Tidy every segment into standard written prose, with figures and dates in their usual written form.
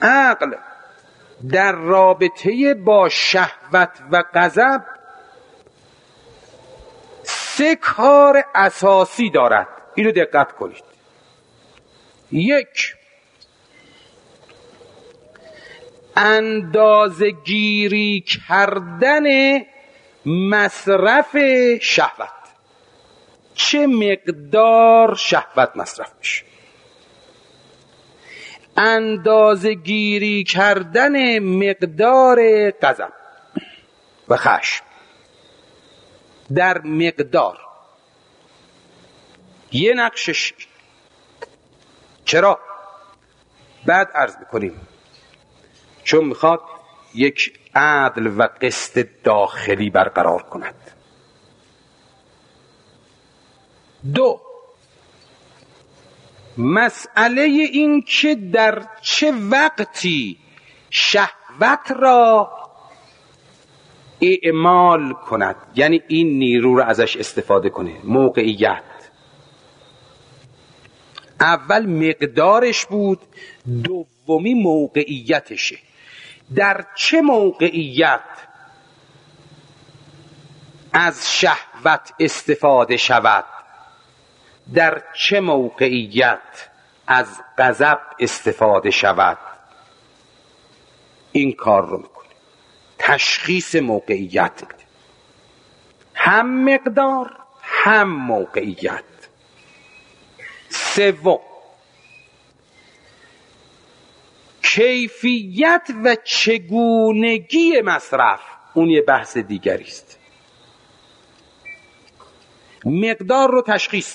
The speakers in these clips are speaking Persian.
عقل در رابطه با شهوت و غضب 3 کار اساسی دارد. اینو دقت کنید. 1، اندازه‌گیری کردن مصرف شهوت. چه مقدار شهوت مصرف میشه؟ اندازه‌گیری کردن مقدار غضب و خشم در مقدار. یه نقشش. چرا؟ بعد عرض میکنیم. چون میخواد یک عدل و قسط داخلی برقرار کند. 2، مسئله این که در چه وقتی شهوت را اعمال کند، یعنی این نیرو را ازش استفاده کنه. موقعیت. اول مقدارش بود، دومی موقعیتشه. در چه موقعیت از شهوت استفاده شود، در چه موقعیت از غضب استفاده شود، این کار رو میکنه. تشخیص موقعیت میده، هم مقدار هم موقعیت. 3، کیفیت و چگونگی مصرف. اون یه بحث دیگری است. مقدار رو تشخیص،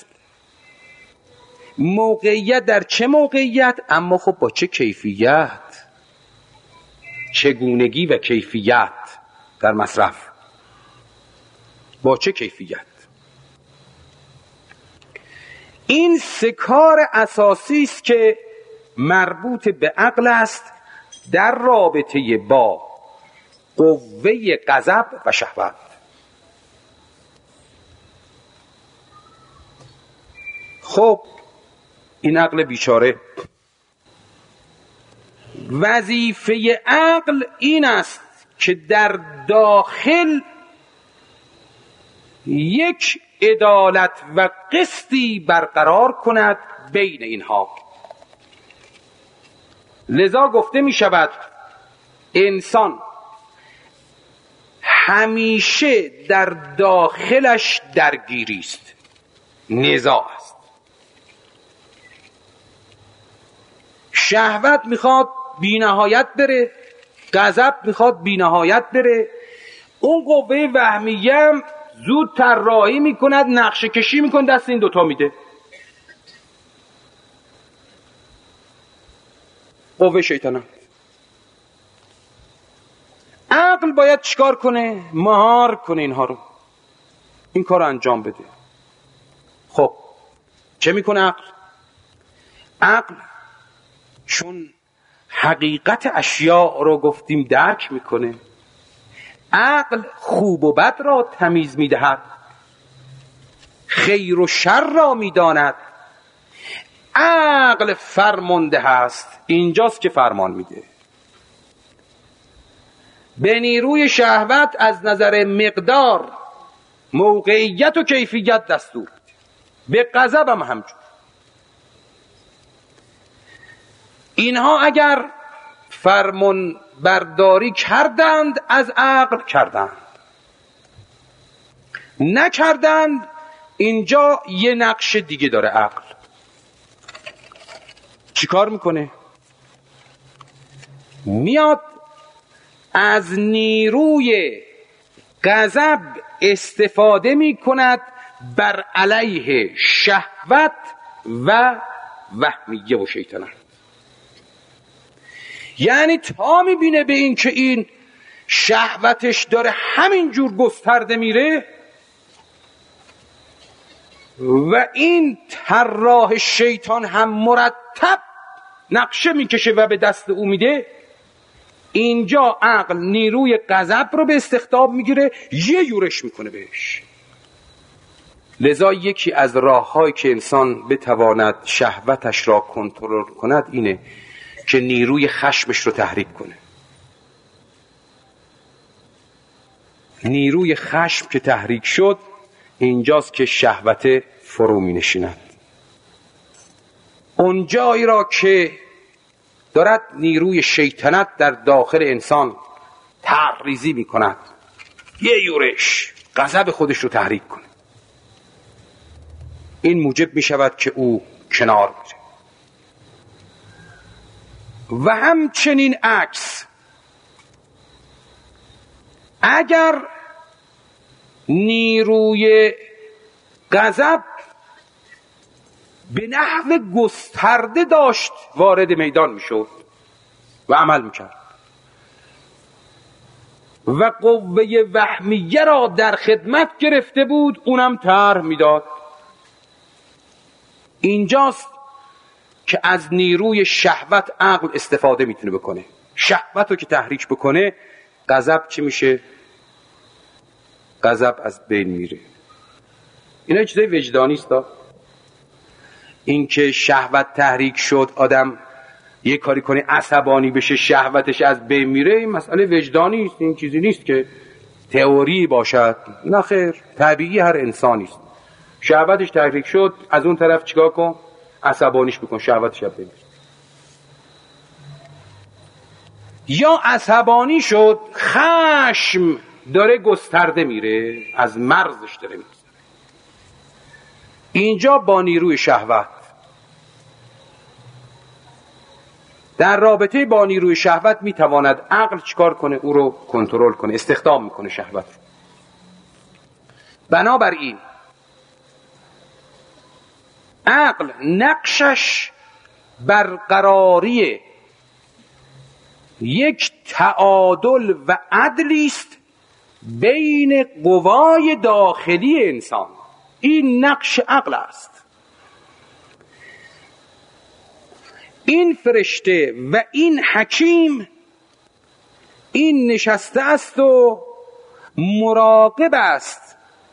موقعیت در چه موقعیت، اما خب با چه کیفیت. چگونگی و کیفیت در مصرف، با چه کیفیت. این 3 کار اساسی است که مربوط به عقل است در رابطه با قوه غضب و شهوت. خب این عقل بیچاره، وظیفه عقل این است که در داخل یک عدالت و قسطی برقرار کند بین اینها. لذا گفته می شود انسان همیشه در داخلش درگیری است، نزاع است. شهوت میخواد بی نهایت بره، غضب میخواد بی نهایت بره. اون قوه وهمیه هم زود طراحی میکند، نقشه کشی میکند، دست این دوتا میده. قوه شیطانه. عقل باید چیکار کنه؟ مهار کنه اینها رو، این کار رو انجام بده. خب چه میکنه عقل؟ عقل چون حقیقت اشیاء رو گفتیم درک میکنه، عقل خوب و بد را تمیز میدهد، خیر و شر را میداند. عقل فرمانده هست، اینجاست که فرمان میده. به نیروی شهوت از نظر مقدار، موقعیت و کیفیت دستور میده، به غضب هم همچون. اینها اگر فرمان برداری کردند از عقل کردند، نکردند، اینجا یه نقش دیگه داره عقل. چی کار میکنه؟ میاد از نیروی غضب استفاده میکند بر علیه شهوت و وهمیه و شیطنت. یعنی تا میبینه به این که این شهوتش داره همینجور گسترده میره و این طراح شیطان هم مرتب نقشه میکشه و به دست او میده، اینجا عقل نیروی غضب رو به استخدام میگیره، یه یورش میکنه بهش. لذا یکی از راه‌هایی که انسان بتواند شهوتش را کنترل کند اینه که نیروی خشمش رو تحریک کنه. نیروی خشم که تحریک شد، اینجاست که شهوت فرو می نشیند. اون جایی را که دارد نیروی شیطنت در داخل انسان تحریزی می کند، یه یورش غضب خودش رو تحریک کنه، این موجب می شود که او کنار میره. و همچنین عکس، اگر نیروی غضب به نحو گسترده داشت وارد میدان میشد و عمل میکرد و قوه وهمیه را در خدمت گرفته بود، اونم طرح میداد. اینجاست که از نیروی شهوت عقل استفاده میتونه بکنه. شهوت رو که تحریک بکنه، غضب چی میشه؟ غضب از بین میره. اینا چیزای وجدانی است. این که شهوت تحریک شد، آدم یه کاری کنه عصبانی بشه، شهوتش از بین میره، این مسئله وجدانی است. این چیزی نیست که تئوری باشد، نه خیر، طبیعی هر انسانی است. شهوتش تحریک شد، از اون طرف چیکار کن؟ عصبانیش بکن، شهوتش از بین میره. یا عصبانی شد، خشم داره گسترده میره، از مرزش داره میره. اینجا با نیروی شهوت، در رابطه با نیروی شهوت میتواند عقل چیکار کنه؟ او رو کنترل کنه، استخدام میکنه شهوت رو. بنابراین عقل نقشش برقراری یک تعادل و عدلی است بین قوای داخلی انسان. این نقش عقل است. این فرشته و این حکیم این نشسته است و مراقب است،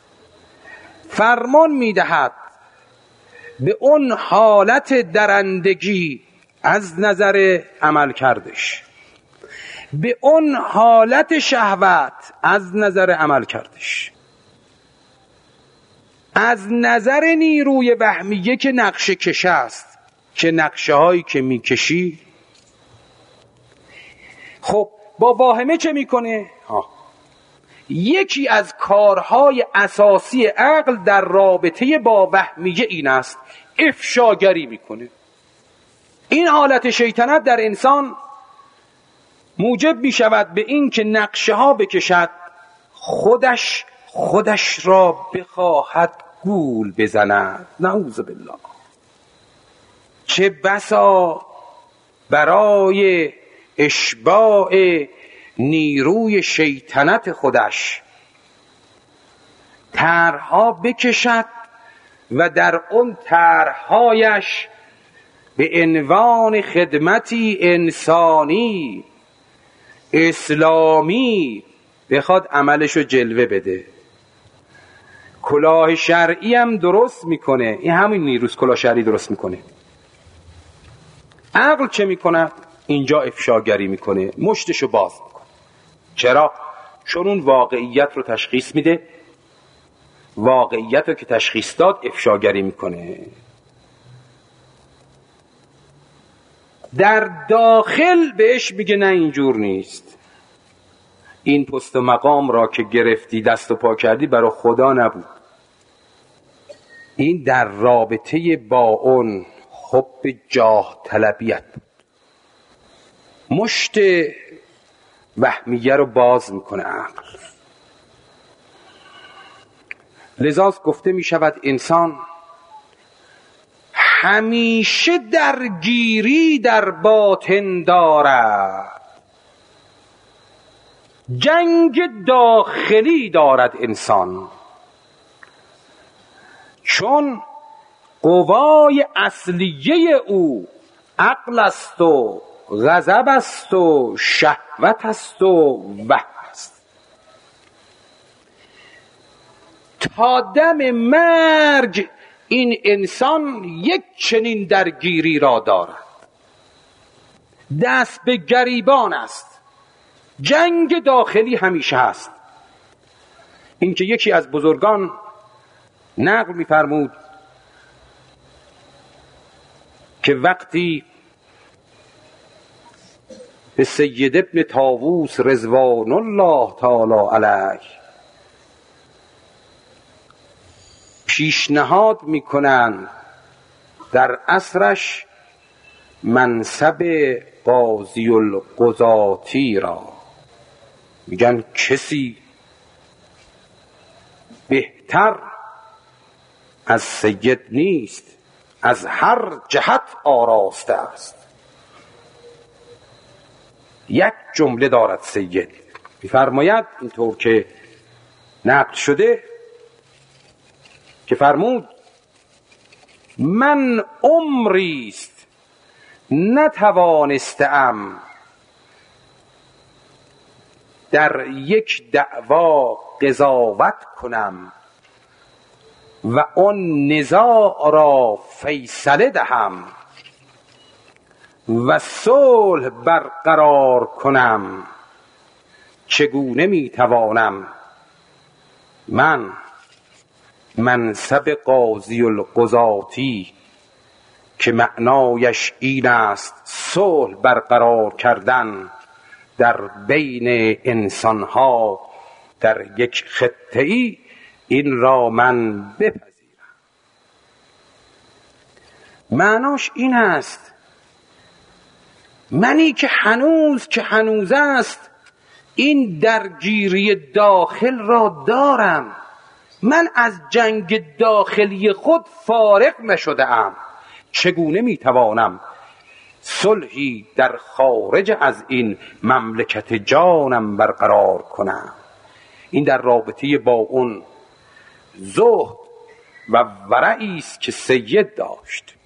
فرمان میدهد به اون حالت درندگی از نظر عمل کردش، به اون حالت شهوت از نظر عمل کردش، از نظر نیروی وهمیه که نقشه کش است، که نقشه هایی که میکشی. خب با واهمه چه میکنه؟ یکی از کارهای اساسی عقل در رابطه با وهمیه این است، افشاگری میکنه. این حالت شیطنت در انسان موجب میشود به این که نقشه ها بکشد، خودش را بخواهد گول بزند. نعوذ بالله. چه بسا برای اشباع نیروی شیطنت خودش طرحها بکشد و در اون طرحهایش به عنوان خدمتی انسانی اسلامی بخواد عملشو جلوه بده. کلاه شرعی هم درست میکنه، این همین نیروز کلاه شرعی درست میکنه. عقل چه میکنه؟ اینجا افشاگری میکنه، مشتشو باز میکنه. چرا؟ چون اون واقعیت رو تشخیص میده، واقعیت رو که تشخیص داد افشاگری میکنه. در داخل بهش میگه نه اینجور نیست، این پست و مقام را که گرفتی دست و پا کردی برای خدا نبود، این در رابطه با اون حب جاه طلبیت بود. مشت وهمیه رو باز میکنه عقل. لذا گفته میشود انسان همیشه درگیری در باطن دارد، جنگ داخلی دارد انسان، چون قوای اصلیه او عقل است و غضب است و شهوت است و وهم است. تا دم مرگ این انسان یک چنین درگیری را دارد. دست به گریبان است، جنگ داخلی همیشه هست. این که یکی از بزرگان نقل می‌فرمود که وقتی به سید ابن طاووس رضوان الله تعالی علیه پیشنهاد میکنن در عصرش منصب قاضی القضاتی را، میگن کسی بهتر از سید نیست، از هر جهت آراسته است. یک جمله دارد سید، می‌فرماید اینطور که نقل شده که فرمود من عمریست نتوانستم در یک دعوا قضاوت کنم و آن نزاع را فیصله دهم و صلح برقرار کنم، چگونه میتوانم من منصب قاضی القضاتی که معنایش این است صلح برقرار کردن در بین انسانها در یک خطه‌ای، این را من بپذیرم. معناش این است منی که هنوز است این درگیری داخل را دارم، من از جنگ داخلی خود فارغ نشده ام، چگونه میتوانم صلحی در خارج از این مملکت جانم برقرار کنم؟ این در رابطه با اون زهد و ورعی است که سید داشت.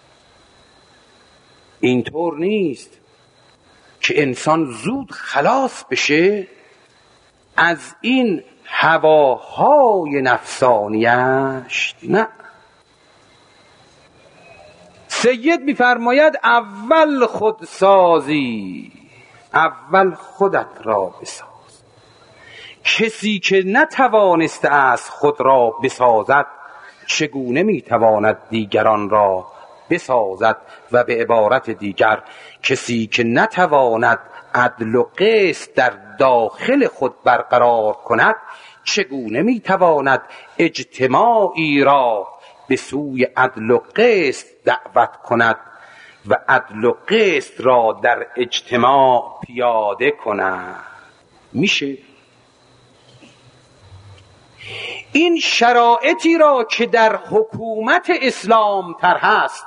اینطور نیست که انسان زود خلاص بشه از این هواهای نفسانیش، نه. سید می‌فرماید اول خودسازی، اول خودت را بساز. کسی که نتوانسته است خود را بسازد چگونه میتواند دیگران را بسازد؟ و به عبارت دیگر کسی که نتواند عدل و قسط در داخل خود برقرار کند چگونه میتواند اجتماعی را به سوی عدل و قسط دعوت کند و عدل و قسط را در اجتماع پیاده کند؟ میشه؟ این شرایطی را که در حکومت اسلام طرح است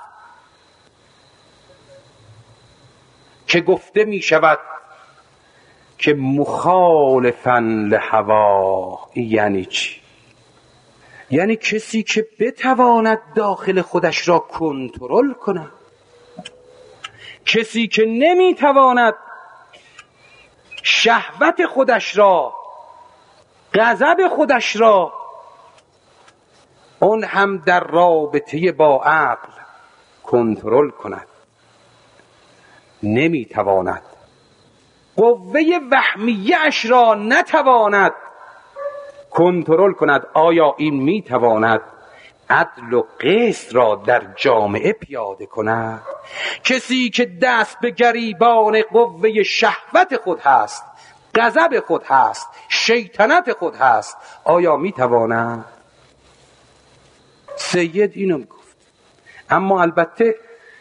که گفته می شود که مخالفاً لهوا، یعنی چی؟ یعنی کسی که بتواند داخل خودش را کنترل کند، کسی که نمی تواند شهوت خودش را، غضب خودش را، اون هم در رابطه با عقل کنترل کند، نمیتواند. قوه وهمیه اش را نتواند کنترل کند. آیا این میتواند عدل و قسط را در جامعه پیاده کند؟ کسی که دست به گریبان قوه شهوت خود هست، غضب خود هست، شیطنت خود هست، آیا میتواند؟ سید اینو گفت. اما البته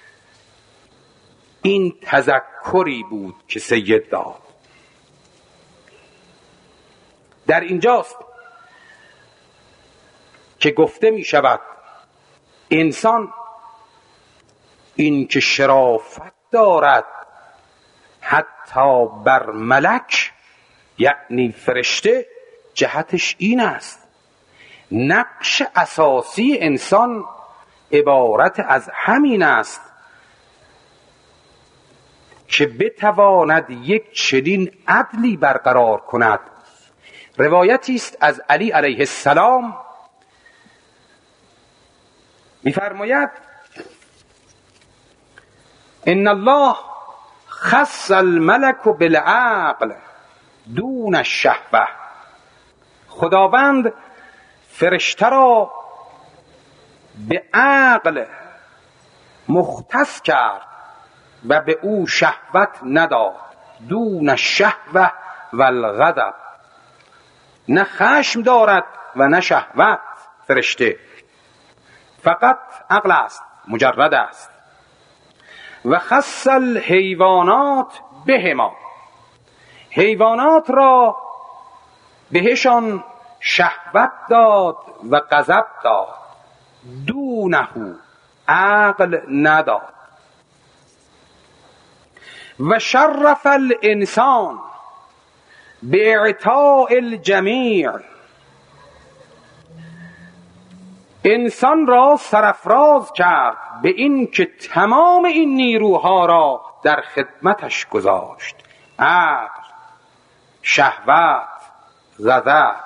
این تذکری بود که سید داد. در اینجاست که گفته می شود انسان این که شرافت دارد حتی بر ملک، یعنی فرشته، جهتش این است نقش اساسی انسان عبارت از همین است که بتواند یک چنین عدلی برقرار کند. روایتی است از علی علیه السلام می‌فرماید ان الله خص الملک بالعقل دون الشهوه. خداوند فرشته را به عقل مختص کرد و به او شهوت نداد. دون الشهوه و الغضب، نه خشم دارد و نه شهوت. فرشته فقط عقل است، مجرد است. و خص الحیوانات بهما، حیوانات را بهشان شهوت داد و غضب داد. دونه عقل نداد. و شرف الانسان باعطاء الجمیع، انسان را سرافراز کرد به این که تمام این نیروها را در خدمتش گذاشت. عقل، شهوت، غضب.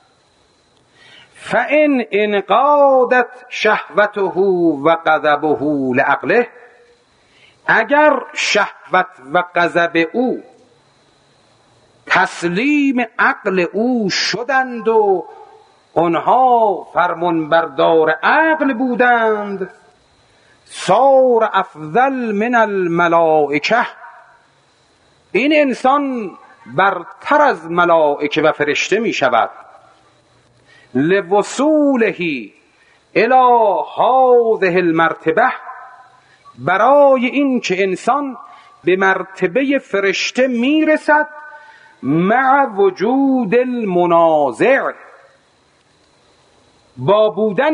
فإن انقادت شهوته و غضبه لعقله، اگر شهوت و غضب او تسلیم عقل او شدند و آنها فرمانبردار عقل بودند، صار افضل من الملائکه، این انسان برتر از ملائکه و فرشته می شود. لوصوله الی هذه المرتبه، برای این که انسان به مرتبه فرشته می رسد. مع وجود المنازع، با بودن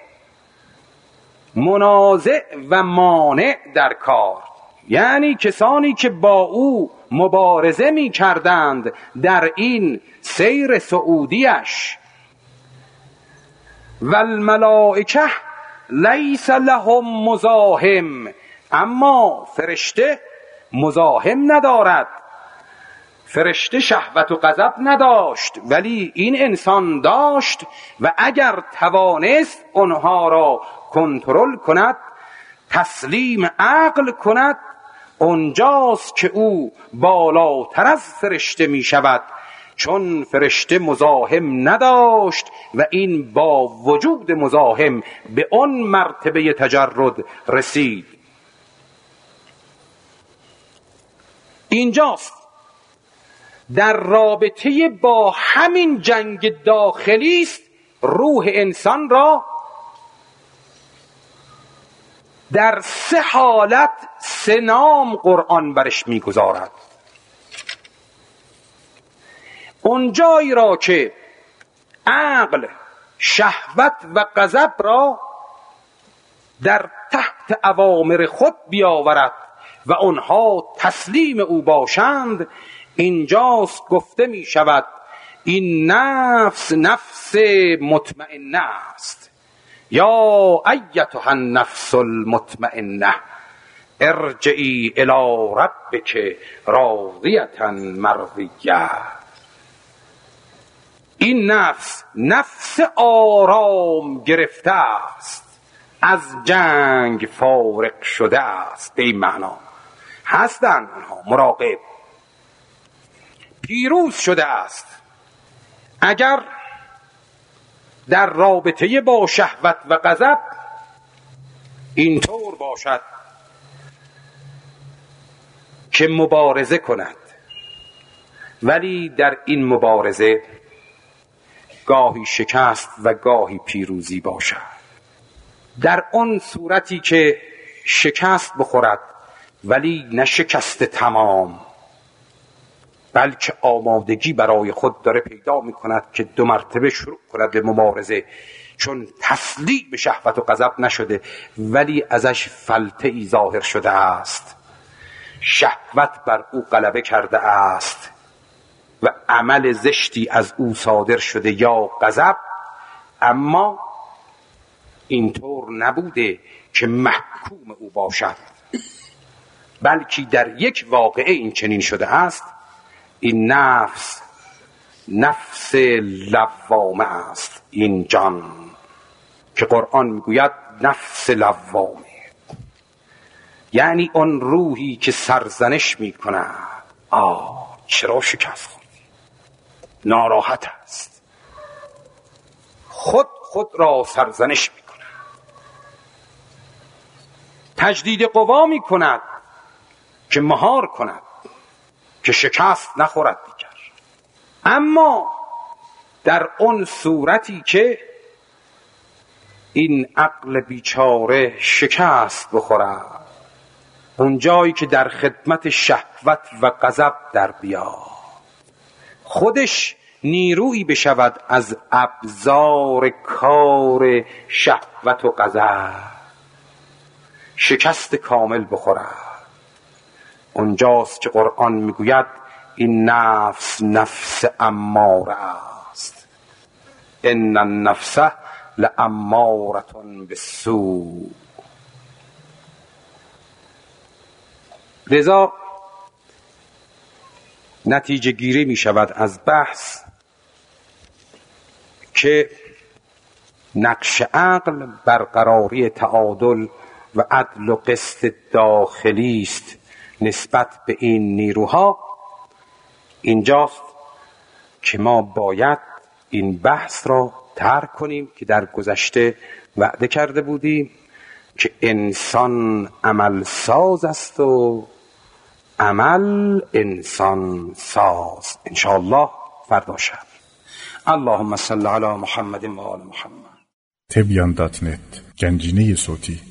منازع و مانع در کار، یعنی کسانی که با او مبارزه می کردند در این سیر سعودیش. و الملائکه لیس لهم مزاحم، اما فرشته مزاحم ندارد. فرشته شهوت و غضب نداشت، ولی این انسان داشت و اگر توانست آنها را کنترل کند، تسلیم عقل کند، اونجاست که او بالاتر از فرشته می شود، چون فرشته مزاحم نداشت و این با وجود مزاحم به آن مرتبه تجرد رسید. اینجاست در رابطه با همین جنگ داخلی است روح انسان را در سه حالت، سه نام قرآن برش میگذارد. اونجایی را که عقل شهوت و غضب را در تحت اوامر خود بیاورد و آنها تسلیم او باشند، اینجاست گفته می شود این نفس نفس مطمئنه است. یا ایتها النفس المطمئنه ارجعی الی ربک راضیة مرضیه. این نفس نفس آرام گرفته است، از جنگ فارغ شده است. به این معنا هستند آنها مراقب، پیروز شده است. اگر در رابطه با شهوت و غضب اینطور باشد که مبارزه کند، ولی در این مبارزه گاهی شکست و گاهی پیروزی باشد، در آن صورتی که شکست بخورد ولی نه شکست تمام، بلکه آمادگی برای خود داره پیدا می کند که دو مرتبه شروع کند به مبارزه، چون تسلیم به شهوت و غضب نشده ولی ازش فلته ای ظاهر شده است، شهوت بر او غلبه کرده است و عمل زشتی از او صادر شده یا غضب. اما اینطور نبوده که محکوم او باشد، بلکه در یک واقعه این چنین شده است. این نفس نفس لوامه است، این جان که قرآن میگوید نفس لوامه. یعنی اون روحی که سرزنش می کند چرا شکست خوردی، ناراحت است، خود را سرزنش می کند، تجدید قوا می کند که مهار کند، که شکست نخورد دیگر. اما در اون صورتی که این عقل بیچاره شکست بخورد، اون جایی که در خدمت شهوت و غضب در بیاد، خودش نیرویی بشود از ابزار کار شهوت و غضب، شکست کامل بخورد. اونجاست که قرآن میگوید این نفس اماره است، ان النفس لاماره بالسوء. لذا نتیجه گیری می شود از بحث که نقش عقل برقراری تعادل و عدل و قسط داخلی است نسبت به این نیروها. اینجاست که ما باید این بحث را ترک کنیم که در گذشته وعده کرده بودیم که انسان عمل ساز است و عمل انسان ساز. انشاءالله فردا شب. اللهم صل علی محمد و آل محمد. تبیان.net گنجینه صوتی